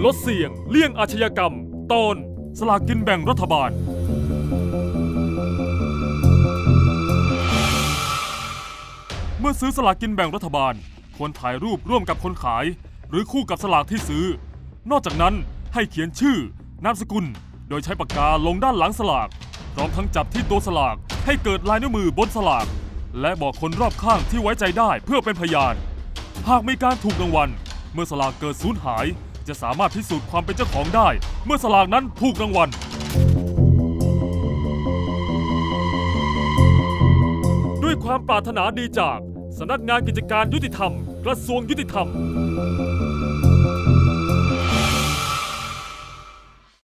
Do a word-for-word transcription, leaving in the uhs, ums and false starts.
ดเสี่ยงเลี่ยงอาชญากรรมตอนสลากกินแบ่งรัฐบาลเมื่อซื้อสลากกินแบ่งรัฐบาลควรถ่ายรูปร่วมกับคนขายหรือคู่กับสลากที่ซื้อนอกจากนั้นให้เขียนชื่อนามสกุลโดยใช้ปากกาลงด้านหลังสลากพร้อมทั้งจับที่ตัวสลากให้เกิดลายนิ้วมือบนสลากและบอกคนรอบข้างที่ไว้ใจได้เพื่อเป็นพยานหากมีการถูกรางวัลเมื่อสลากเกิดสูญหายจะสามารถพิสูจน์ความเป็นเจ้าของได้เมื่อสลากนั้นถูกรางวัลด้วยความปรารถนาดีจากสำนักงานกิจการยุติธรรมกระทรวงยุติธรรม